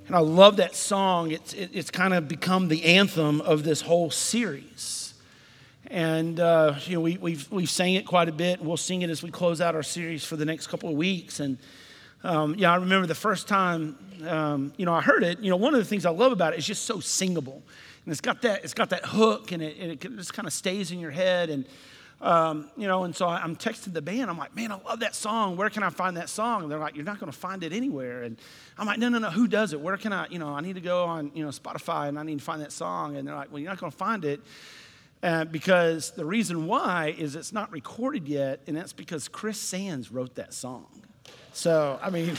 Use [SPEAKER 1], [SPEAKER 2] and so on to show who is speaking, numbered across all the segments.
[SPEAKER 1] And I love that song. It's kind of become the anthem of this whole series. And we've sang it quite a bit. We'll sing it as we close out our series for the next couple of weeks. And I remember the first time I heard it. One of the things I love about it is just so singable, and it's got that hook, and it just kind of stays in your head. And and so I'm texting the band. I'm like, man, I love that song. Where can I find that song? And they're like, you're not going to find it anywhere. And I'm like, no, who does it? Where can I, I need to go on, Spotify, and I need to find that song. And they're like, well, you're not going to find it because the reason why is it's not recorded yet, and that's because Chris Sands wrote that song. So, I mean,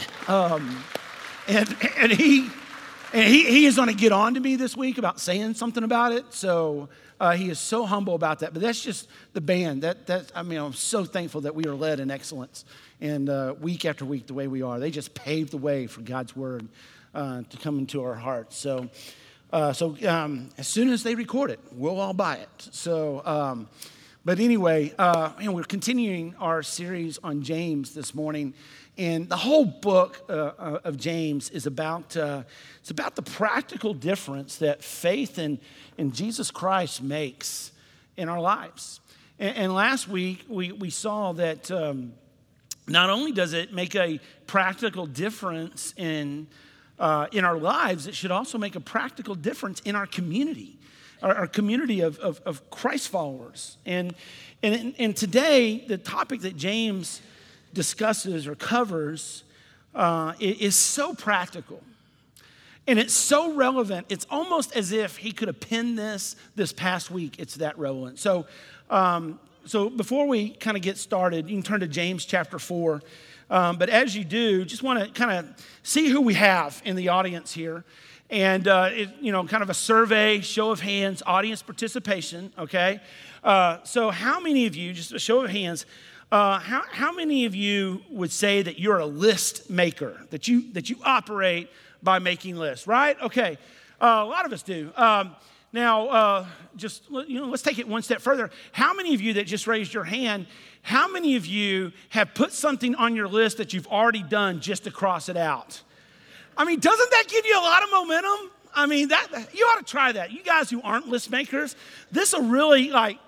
[SPEAKER 1] and he is going to get on to me this week about saying something about it. So he is so humble about that. But that's just the band. I'm so thankful that we are led in excellence, and week after week the way we are. They just paved the way for God's word to come into our hearts. So as soon as they record it, we'll all buy it. So, but anyway, we're continuing our series on James this morning. And the whole book of James is about the practical difference that faith in Jesus Christ makes in our lives. And last week we saw that not only does it make a practical difference in our lives, it should also make a practical difference in our community, our community of Christ followers. And today the topic that James discusses or covers is so practical, and it's so relevant. It's almost as if he could have penned this past week. It's that relevant. So before we kind of get started, you can turn to James chapter 4. But as you do, just want to kind of see who we have in the audience here, and kind of a survey, show of hands, audience participation. Okay, so how many of you, just a show of hands, how many of you would say that you're a list maker, that you operate by making lists, right? Okay, a lot of us do. Now, let's take it one step further. How many of you that just raised your hand, how many of you have put something on your list that you've already done just to cross it out? I mean, doesn't that give you a lot of momentum? I mean, that you ought to try that. You guys who aren't list makers, this will really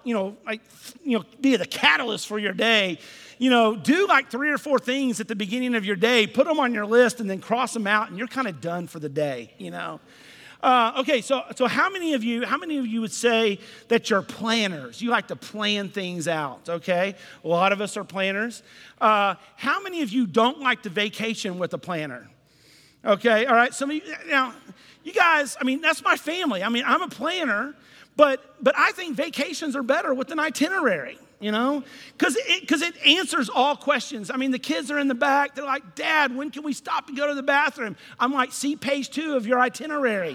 [SPEAKER 1] be the catalyst for your day. Do like 3 or 4 things at the beginning of your day, put them on your list, and then cross them out, and you're kind of done for the day. Okay, so how many of you would say that you're planners? You like to plan things out, okay? A lot of us are planners. How many of you don't like to vacation with a planner? Okay, all right, some of you, now, you guys, that's my family. I'm a planner, but I think vacations are better with an itinerary, because it answers all questions. The kids are in the back. They're like, Dad, when can we stop and go to the bathroom? I'm like, see page 2 of your itinerary.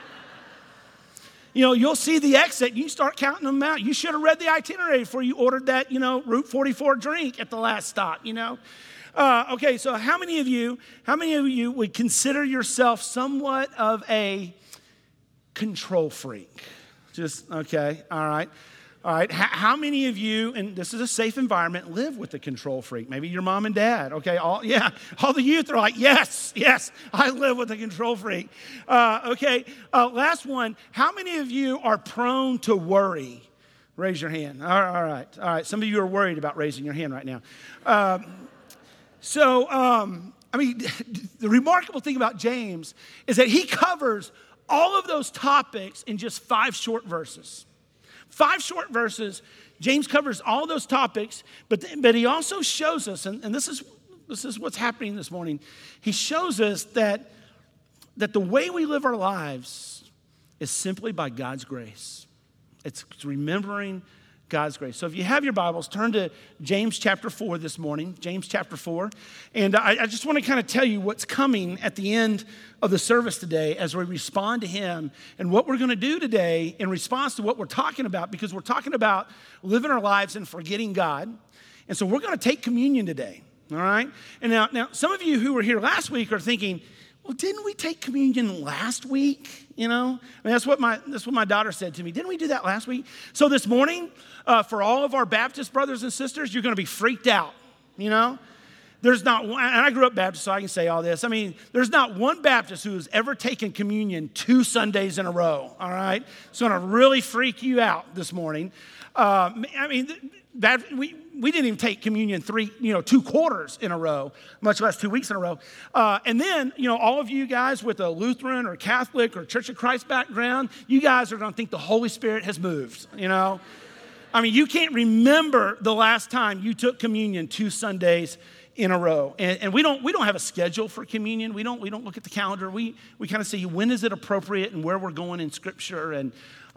[SPEAKER 1] You'll see the exit. You start counting them out. You should have read the itinerary before you ordered that, Route 44 drink at the last stop, Okay, so how many of you would consider yourself somewhat of a control freak? Just, okay, all right. How many of you, and this is a safe environment, live with a control freak? Maybe your mom and dad, okay? All the youth are like, yes, I live with a control freak. Okay, last one. How many of you are prone to worry? Raise your hand. All right. Some of you are worried about raising your hand right now. The remarkable thing about James is that he covers all of those topics in just 5 short verses. 5 short verses. James covers all those topics, but he also shows us, and this is what's happening this morning. He shows us that the way we live our lives is simply by God's grace. It's remembering God's grace. So if you have your Bibles, turn to James chapter 4 this morning, James chapter 4. And I just want to kind of tell you what's coming at the end of the service today as we respond to him and what we're going to do today in response to what we're talking about, because we're talking about living our lives and forgetting God. And so we're going to take communion today, all right? And now some of you who were here last week are thinking, well, didn't we take communion last week? That's what my daughter said to me. Didn't we do that last week? So this morning, for all of our Baptist brothers and sisters, you're going to be freaked out, there's not one, and I grew up Baptist, so I can say all this. I mean, there's not one Baptist who has ever taken communion 2 Sundays in a row, all right? It's going to really freak you out this morning. We didn't even take communion 2 quarters in a row, much less 2 weeks in a row. And then, all of you guys with a Lutheran or Catholic or Church of Christ background, you guys are going to think the Holy Spirit has moved, I mean, you can't remember the last time you took communion 2 Sundays in a row. And we don't have a schedule for communion. We don't look at the calendar. We kind of say, when is it appropriate and where we're going in Scripture and,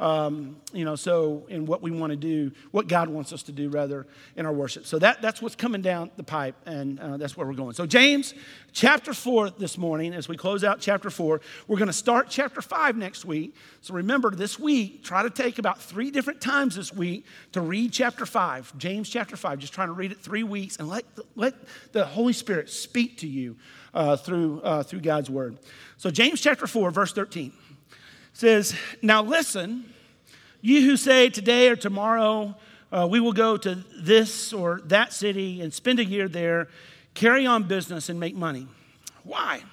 [SPEAKER 1] and what we want to do, what God wants us to do, rather, in our worship. So that's what's coming down the pipe, and that's where we're going. So James chapter 4 this morning, as we close out chapter 4, we're going to start chapter 5 next week. So remember, this week, try to take about 3 different times this week to read chapter 5, James chapter 5. Just trying to read it 3 weeks and let the Holy Spirit speak to you through God's word. So James chapter 4, verse 13 says, "Now listen, you who say today or tomorrow we will go to this or that city and spend a year there, carry on business and make money. Why?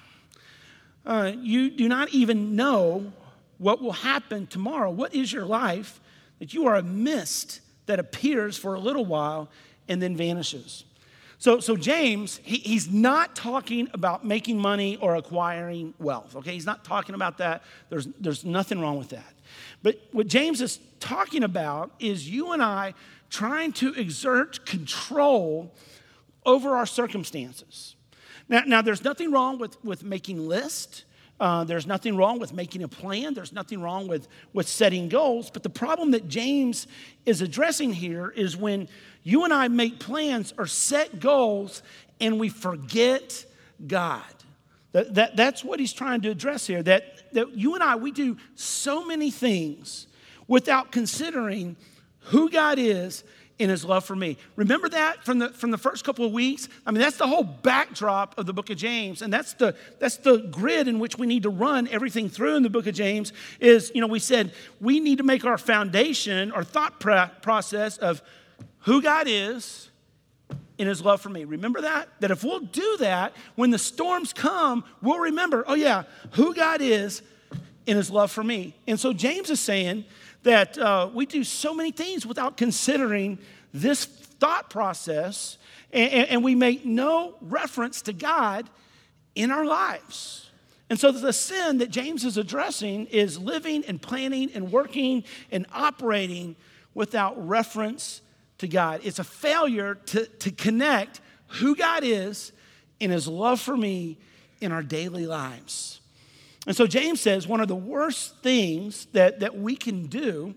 [SPEAKER 1] You do not even know what will happen tomorrow. What is your life that you are a mist that appears for a little while and then vanishes?" So James, he's not talking about making money or acquiring wealth, okay? He's not talking about that. There's nothing wrong with that. But what James is talking about is you and I trying to exert control over our circumstances. Now there's nothing wrong with making lists. There's nothing wrong with making a plan. There's nothing wrong with setting goals. But the problem that James is addressing here is when you and I make plans or set goals and we forget God. That's what he's trying to address here. That you and I, we do so many things without considering who God is in his love for me. Remember that from the first couple of weeks? I mean, that's the whole backdrop of the book of James, and that's the grid in which we need to run everything through in the book of James is, we said we need to make our foundation, our thought process of who God is in his love for me. Remember that? That if we'll do that, when the storms come, we'll remember, who God is in his love for me. And so James is saying that we do so many things without considering this thought process, and we make no reference to God in our lives. And so the sin that James is addressing is living and planning and working and operating without reference to God. It's a failure to connect who God is in his love for me in our daily lives. And so James says one of the worst things that we can do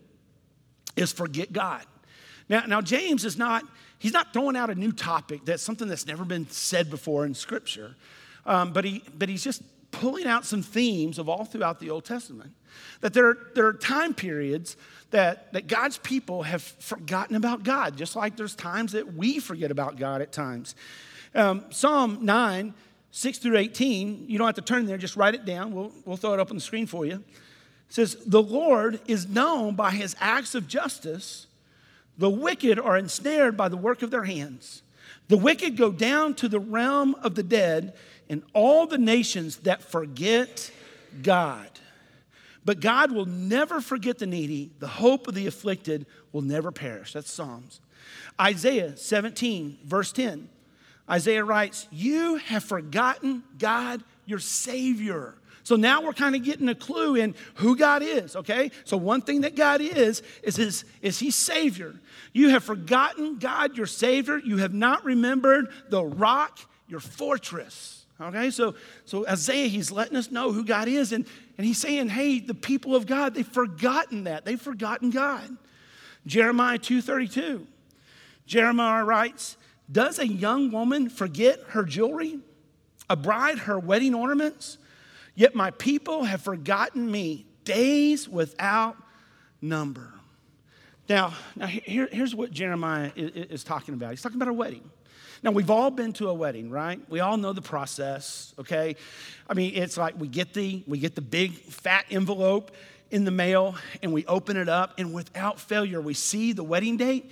[SPEAKER 1] is forget God. Now James he's not throwing out a new topic. That's something that's never been said before in Scripture. But he's just pulling out some themes of all throughout the Old Testament. That there are time periods that God's people have forgotten about God, just like there's times that we forget about God at times. Psalm 9, 6 through 18, you don't have to turn there, just write it down. We'll throw it up on the screen for you. It says, "The Lord is known by his acts of justice. The wicked are ensnared by the work of their hands. The wicked go down to the realm of the dead, and all the nations that forget God. But God will never forget the needy. The hope of the afflicted will never perish." That's Psalms. Isaiah 17, verse 10. Isaiah writes, "You have forgotten God, your Savior." So now we're kind of getting a clue in who God is, okay? So one thing that God is he's Savior. You have forgotten God, your Savior. You have not remembered the rock, your fortress. Okay, so Isaiah, he's letting us know who God is, and he's saying, hey, the people of God, they've forgotten that. They've forgotten God. Jeremiah 2:32. Jeremiah writes, "Does a young woman forget her jewelry, a bride her wedding ornaments? Yet my people have forgotten me, days without number." Now here's what Jeremiah is talking about. He's talking about a wedding. Now, we've all been to a wedding, right? We all know the process, okay? I mean, it's like we get the big fat envelope in the mail, and we open it up, and without failure, we see the wedding date,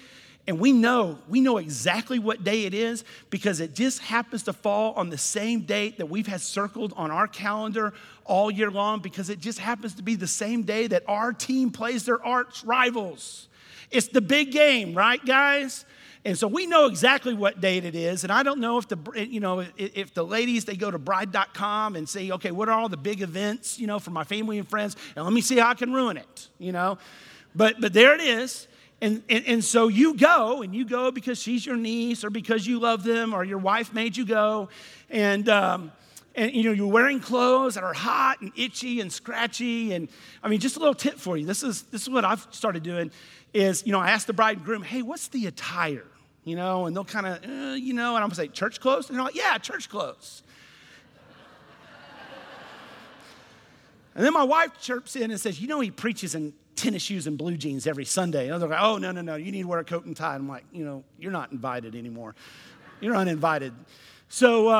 [SPEAKER 1] And we know exactly what day it is because it just happens to fall on the same date that we've had circled on our calendar all year long because it just happens to be the same day that our team plays their arch rivals. It's the big game, right, guys? And so we know exactly what date it is. And I don't know if the ladies, they go to bride.com and say, okay, what are all the big events, for my family and friends? And let me see how I can ruin it, But there it is. And so you go because she's your niece or because you love them or your wife made you go. And you're wearing clothes that are hot and itchy and scratchy. And just a little tip for you. This is what I've started doing is, I ask the bride and groom, hey, what's the attire? And they'll kind of, and I'm going to say, church clothes? And they're like, yeah, church clothes. And then my wife chirps in and says, he preaches in tennis shoes and blue jeans every Sunday. And they're like, oh, no, you need to wear a coat and tie. I'm like, you're not invited anymore. You're uninvited. So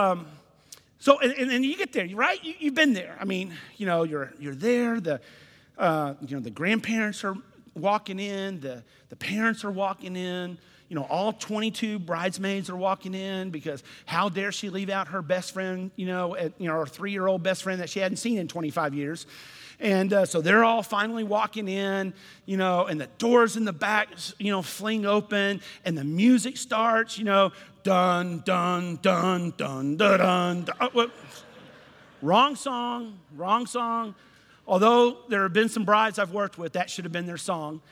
[SPEAKER 1] and you get there, right? You've been there. You're there. The grandparents are walking in. The parents are walking in. All 22 bridesmaids are walking in because how dare she leave out her best friend, her 3-year-old best friend that she hadn't seen in 25 years. And so they're all finally walking in, and the doors in the back, fling open, and the music starts, dun, dun, dun, dun, dun, dun, dun. Wrong song. Although there have been some brides I've worked with, that should have been their song.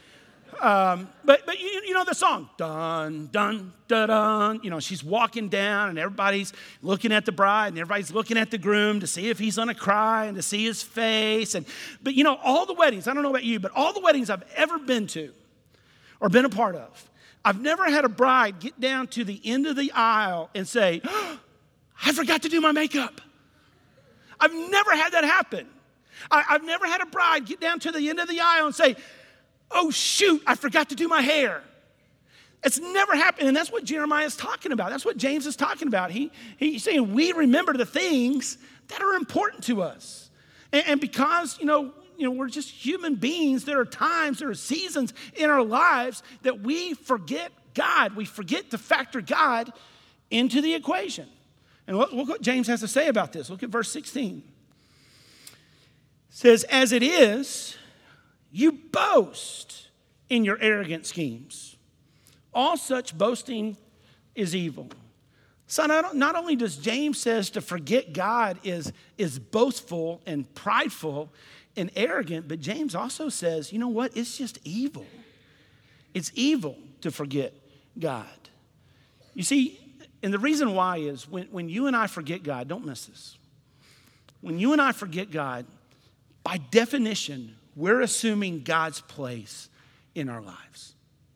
[SPEAKER 1] But you know the song, dun, dun, dun, dun. She's walking down and everybody's looking at the bride and everybody's looking at the groom to see if he's going to cry and to see his face. But all the weddings, I don't know about you, but all the weddings I've ever been to or been a part of, I've never had a bride get down to the end of the aisle and say, oh, I forgot to do my makeup. I've never had that happen. I've never had a bride get down to the end of the aisle and say, oh, shoot, I forgot to do my hair. It's never happened, and that's what Jeremiah is talking about. That's what James is talking about. He's saying we remember the things that are important to us. And because, we're just human beings, there are seasons in our lives that we forget God. We forget to factor God into the equation. And look what James has to say about this. Look at verse 16. It says, as it is, you boast in your arrogant schemes. All such boasting is evil. So not only does James says to forget God is boastful and prideful and arrogant, but James also says, you know what? It's just evil. It's evil to forget God. You see, and the reason why is when you and I forget God, don't miss this. When you and I forget God, by definition, we're assuming God's place in our lives.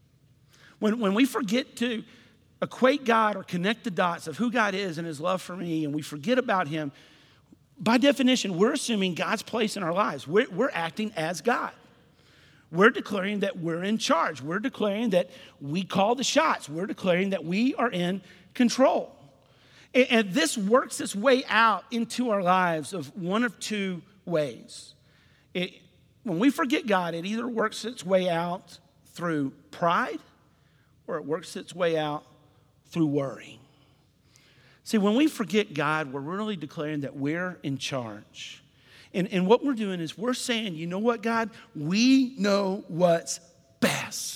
[SPEAKER 1] When we forget to equate God or connect the dots of who God is and his love for me, and we forget about him, by definition, we're assuming God's place in our lives. We're acting as God. We're declaring that we're in charge. We're declaring that we call the shots. We're declaring that we are in control. And this works its way out into our lives of one of two ways. When we forget God, it either works its way out through pride or it works its way out through worry. See, when we forget God, we're really declaring that we're in charge. And what we're doing is we're saying, you know what, God? We know what's best.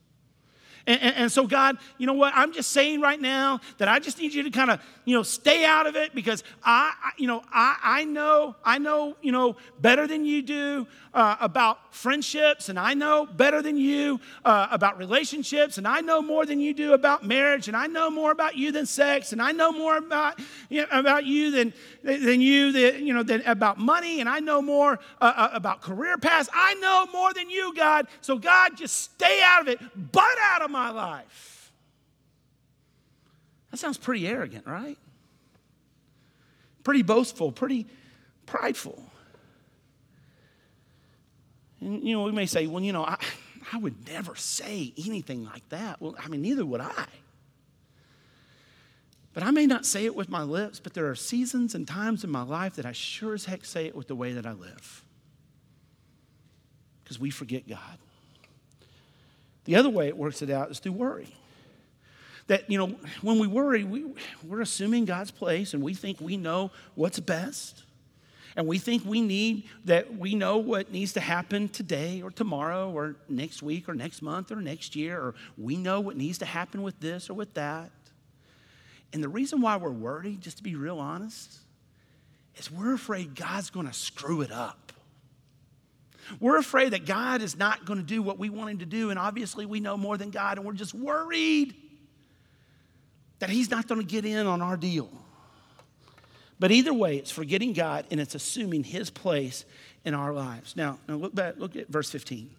[SPEAKER 1] And so, God, you know what? I'm just saying right now that I just need you to kind of, stay out of it because I know, better than you do about friendships, and I know better than you about relationships, and I know more than you do about marriage, and I know more about you than sex, and I know more about you than about money, and I know more about career paths. I know more than you, God. So, God, just stay out of it. Butt out of my life. That sounds pretty arrogant, right? Pretty boastful, pretty prideful. And, we may say, well, I would never say anything like that. Well, neither would I. But I may not say it with my lips, but there are seasons and times in my life that I sure as heck say it with the way that I live. Because we forget God. The other way it works it out is through worry. that, when we worry, we're assuming God's place, and we think we know what's best. And we think we know what needs to happen today or tomorrow or next week or next month or next year, or we know what needs to happen with this or with that. And the reason why we're worried, just to be real honest, is we're afraid God's going to screw it up. We're afraid that God is not going to do what we want him to do, and obviously we know more than God, and we're just worried that he's not going to get in on our deal. But either way, it's forgetting God, and it's assuming his place in our lives. Now look at verse 15.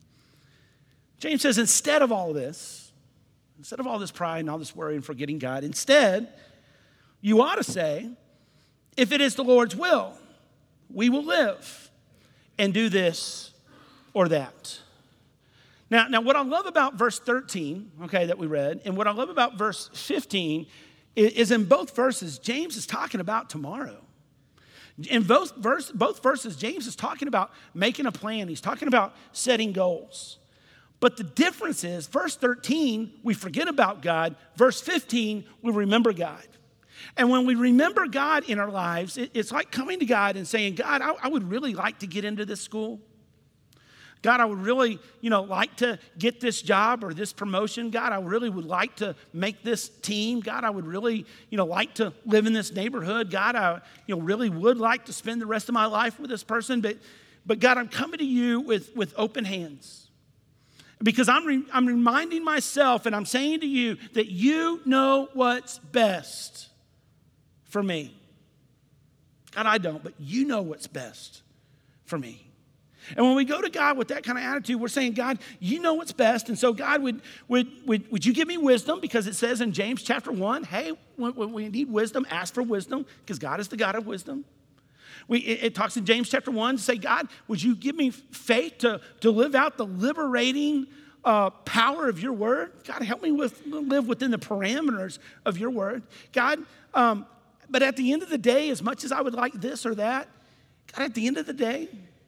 [SPEAKER 1] James says, instead of all this pride and all this worry and forgetting God, instead, you ought to say, if it is the Lord's will, we will live and do this or that. Now, what I love about verse 13, okay, that we read, and what I love about verse 15 is in both verses, James is talking about tomorrow. In both verses, James is talking about making a plan. He's talking about setting goals. But the difference is, verse 13, we forget about God. Verse 15, we remember God. And when we remember God in our lives, it's like coming to God and saying, God, I would really like to get into this school. God, I would really, like to get this job or this promotion. God, I really would like to make this team. God, I would really, like to live in this neighborhood. God, I, really would like to spend the rest of my life with this person. But God, I'm coming to you with open hands. Because I'm reminding myself and I'm saying to you that you know what's best for me. God, I don't, but you know what's best for me. And when we go to God with that kind of attitude, we're saying, God, you know what's best. And so, God, would you give me wisdom? Because it says in James chapter 1, hey, when we need wisdom, ask for wisdom, because God is the God of wisdom. It talks in James chapter 1 to say, God, would you give me faith to live out the liberating power of your word? God, help me live within the parameters of your word. God, but at the end of the day, as much as I would like this or that, God, at the end of the day,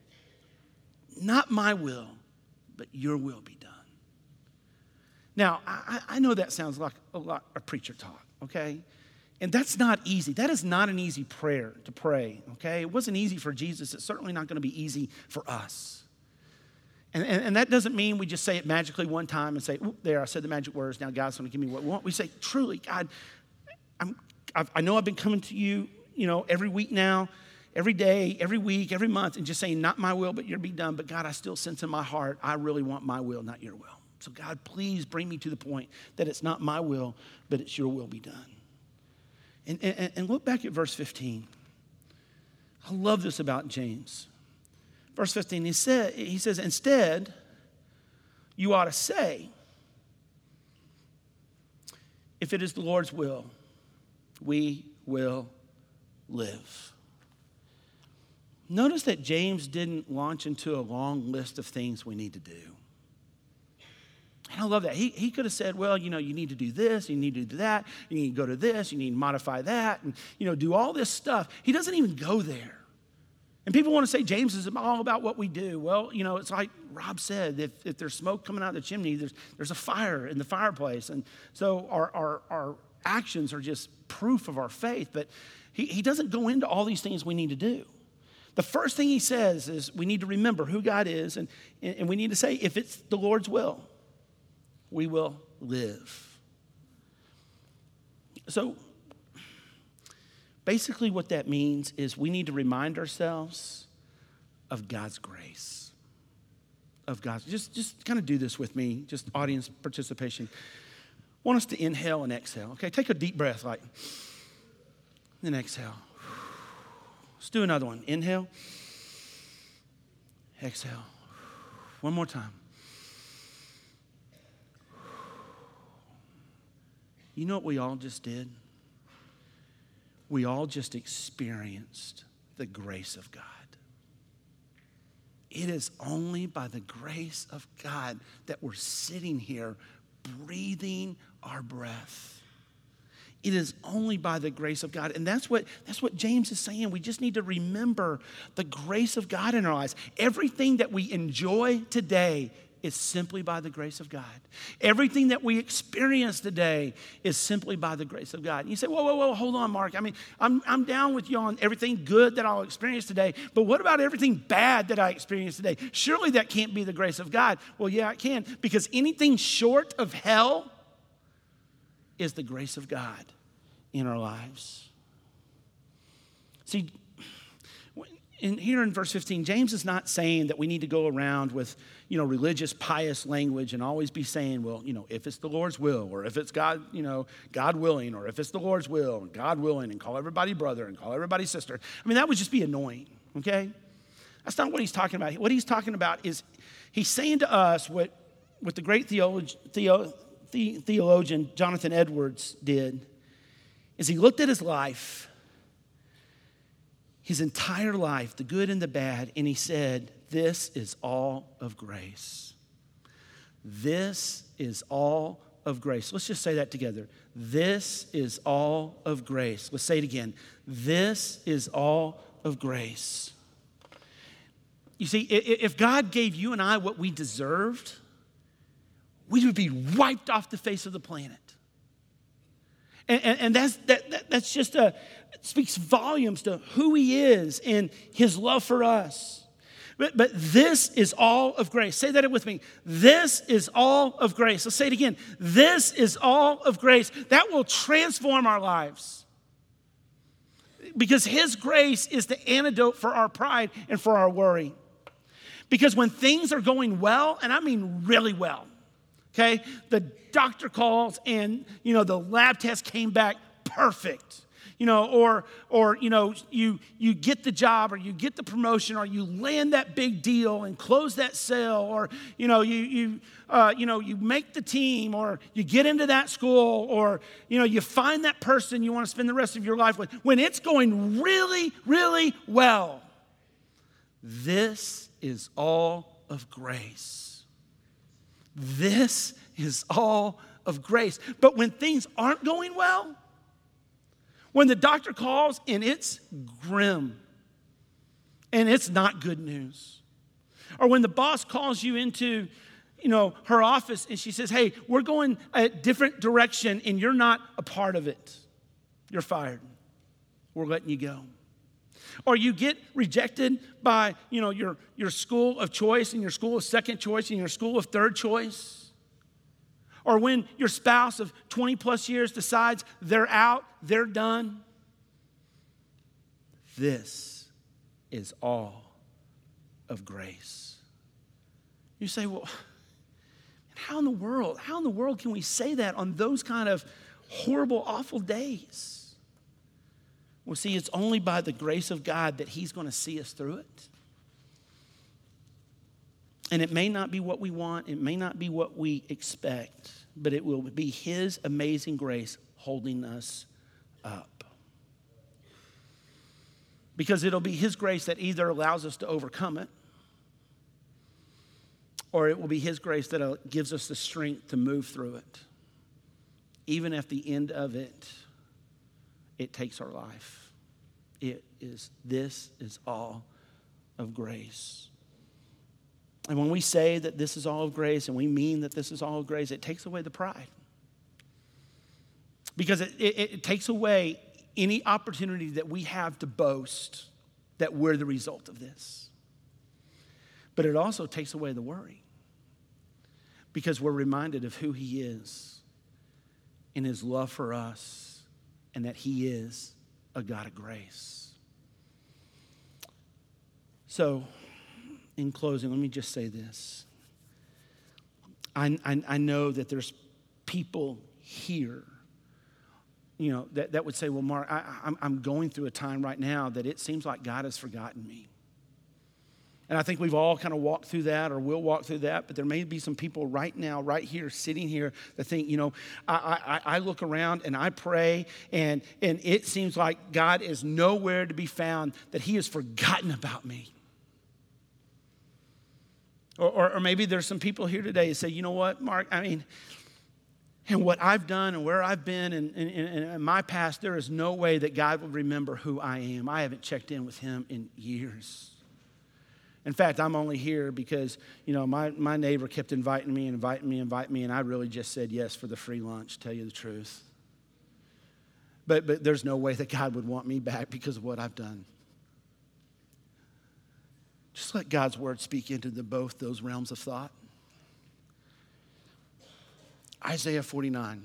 [SPEAKER 1] not my will, but your will be done. Now, I know that sounds like a lot of preacher talk, okay? And that's not easy. That is not an easy prayer to pray, okay? It wasn't easy for Jesus. It's certainly not going to be easy for us. And that doesn't mean we just say it magically one time and say, there, I said the magic words, now God's going to give me what we want. We say, truly, God, I know I've been coming to you, every week now, every day, every week, every month, and just saying, not my will, but your be done. But God, I still sense in my heart, I really want my will, not your will. So God, please bring me to the point that it's not my will, but it's your will be done. And look back at verse 15. I love this about James. Verse 15, he says, instead, you ought to say, if it is the Lord's will, we will live. Notice that James didn't launch into a long list of things we need to do. And I love that. He could have said, well, you need to do this, you need to do that, you need to go to this, you need to modify that, and, do all this stuff. He doesn't even go there. And people want to say James is all about what we do. Well, it's like Rob said, if there's smoke coming out of the chimney, there's a fire in the fireplace. And so our actions are just proof of our faith. But he doesn't go into all these things we need to do. The first thing he says is we need to remember who God is, and we need to say, if it's the Lord's will, we will live. So basically what that means is we need to remind ourselves of God's grace. Of God's, just kind of do this with me, just audience participation. I want us to inhale and exhale, okay? Take a deep breath, then exhale. Let's do another one. Inhale. Exhale. One more time. You know what we all just did? We all just experienced the grace of God. It is only by the grace of God that we're sitting here breathing our breath. It is only by the grace of God. And that's what James is saying. We just need to remember the grace of God in our lives. Everything that we enjoy today is simply by the grace of God. Everything that we experience today is simply by the grace of God. And you say, whoa, hold on, Mark. I mean, I'm down with you on everything good that I'll experience today, but what about everything bad that I experience today? Surely that can't be the grace of God. Well, yeah, it can, because anything short of hell is the grace of God in our lives. See, here in verse 15, James is not saying that we need to go around with, religious, pious language and always be saying, well, if it's the Lord's will, or if it's God, God willing, or if it's the Lord's will, and God willing, and call everybody brother and call everybody sister. I mean, that would just be annoying, okay? That's not what he's talking about. What he's talking about is he's saying to us what the great theologian Jonathan Edwards did, is he looked at his life, his entire life, the good and the bad, and he said, this is all of grace. This is all of grace. Let's just say that together. This is all of grace. Let's say it again. This is all of grace. You see, if God gave you and I what we deserved, we would be wiped off the face of the planet. And that's just it speaks volumes to who he is and his love for us. But this is all of grace. Say that with me. This is all of grace. Let's say it again. This is all of grace. That will transform our lives. Because his grace is the antidote for our pride and for our worry. Because when things are going well, and I mean really well, okay, the doctor calls and, the lab test came back perfect. Or you get the job, or you get the promotion, or you land that big deal and close that sale, or you make the team, or you get into that school, or you find that person you want to spend the rest of your life with. When it's going really, really well, this is all of grace. This is all of grace. But when things aren't going well, when the doctor calls and it's grim and it's not good news, or when the boss calls you into, her office and she says, hey, we're going a different direction and you're not a part of it, you're fired. We're letting you go. Or you get rejected by, your school of choice and your school of second choice and your school of third choice. Or when your spouse of 20 plus years decides they're out, they're done. This is all of grace. You say, well, how in the world can we say that on those kind of horrible, awful days? Well, see, it's only by the grace of God that he's going to see us through it. And it may not be what we want. It may not be what we expect. But it will be his amazing grace holding us up. Because it'll be his grace that either allows us to overcome it, or it will be his grace that gives us the strength to move through it. Even at the end of it, it takes our life. This is all of grace. And when we say that this is all of grace, and we mean that this is all of grace, it takes away the pride. Because it takes away any opportunity that we have to boast that we're the result of this. But it also takes away the worry. Because we're reminded of who he is in his love for us, and that he is a God of grace. So, in closing, let me just say this. I know that there's people here, that would say, well, Mark, I'm going through a time right now that it seems like God has forgotten me. And I think we've all kind of walked through that, or will walk through that, but there may be some people right now, right here, sitting here, that think, I look around and I pray, and it seems like God is nowhere to be found, that he has forgotten about me. Or maybe there's some people here today who say, you know what, Mark, and what I've done and where I've been in my past, there is no way that God will remember who I am. I haven't checked in with him in years. In fact, I'm only here because, my neighbor kept inviting me, and I really just said yes for the free lunch, tell you the truth. But there's no way that God would want me back because of what I've done. Just let God's word speak into both those realms of thought. Isaiah 49,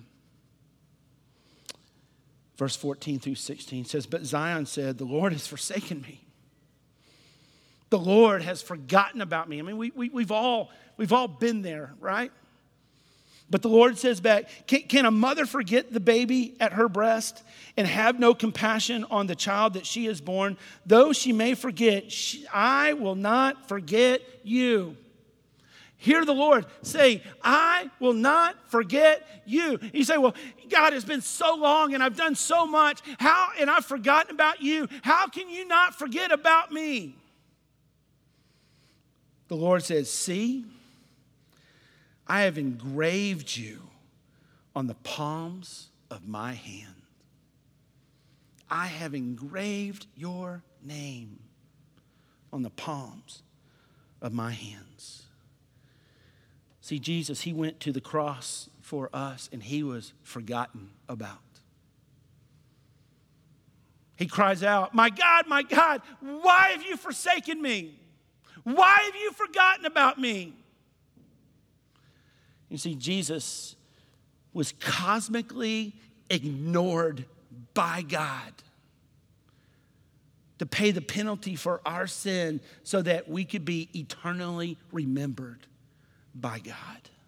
[SPEAKER 1] verse 14 through 16 says, "But Zion said, the Lord has forsaken me. The Lord has forgotten about me." I mean, we've all been there, right? But the Lord says back, can a mother forget the baby at her breast and have no compassion on the child that she has born? Though she may forget, I will not forget you. Hear the Lord say, I will not forget you. You say, well, God, it's been so long and I've done so much. And I've forgotten about you. How can you not forget about me? The Lord says, see, I have engraved you on the palms of my hand. I have engraved your name on the palms of my hands. See, Jesus, he went to the cross for us and he was forgotten about. He cries out, my God, why have you forsaken me? Why have you forgotten about me? You see, Jesus was cosmically ignored by God to pay the penalty for our sin so that we could be eternally remembered by God.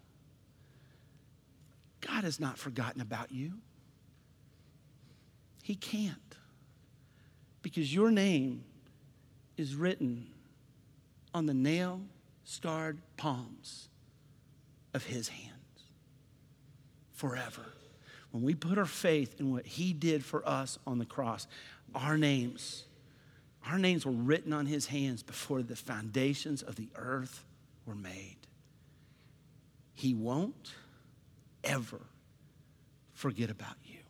[SPEAKER 1] God has not forgotten about you. He can't. Because your name is written on the nail-scarred palms of his hands forever. When we put our faith in what he did for us on the cross, our names were written on his hands before the foundations of the earth were made. He won't ever forget about you.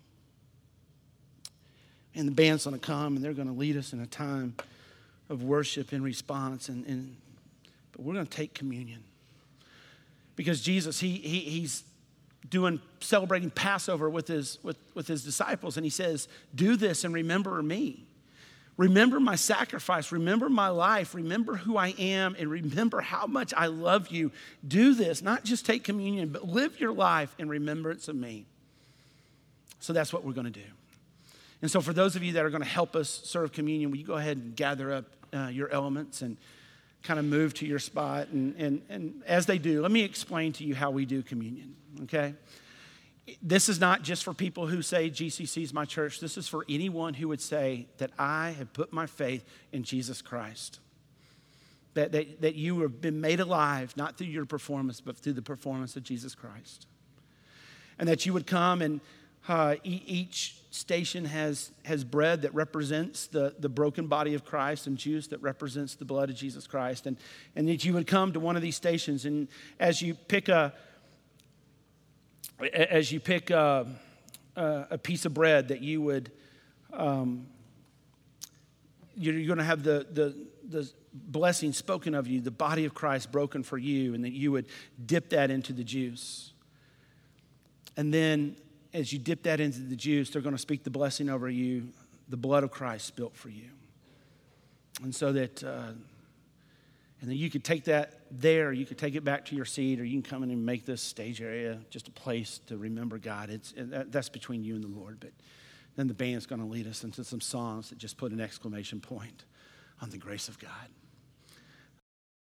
[SPEAKER 1] And the band's going to come and they're going to lead us in a time of worship and response. But we're going to take communion. Because Jesus, he's celebrating Passover with his disciples. And he says, do this and remember me. Remember my sacrifice. Remember my life. Remember who I am. And remember how much I love you. Do this. Not just take communion, but live your life in remembrance of me. So that's what we're going to do. And so for those of you that are going to help us serve communion, will you go ahead and gather up your elements and kind of move to your spot. And as they do, let me explain to you how we do communion, okay? This is not just for people who say GCC is my church. This is for anyone who would say that I have put my faith in Jesus Christ. That you have been made alive, not through your performance, but through the performance of Jesus Christ. And that you would come and each station has bread that represents the broken body of Christ and juice that represents the blood of Jesus Christ. And that you would come to one of these stations, and as you pick a piece of bread, that you would you're going to have the blessing spoken of you, the body of Christ broken for you, and that you would dip that into the juice. And then as you dip that into the juice, they're going to speak the blessing over you, the blood of Christ spilt for you. And so that, and then you could take that there, you could take it back to your seat, or you can come in and make this stage area just a place to remember God. That's between you and the Lord. But then the band's going to lead us into some songs that just put an exclamation point on the grace of God.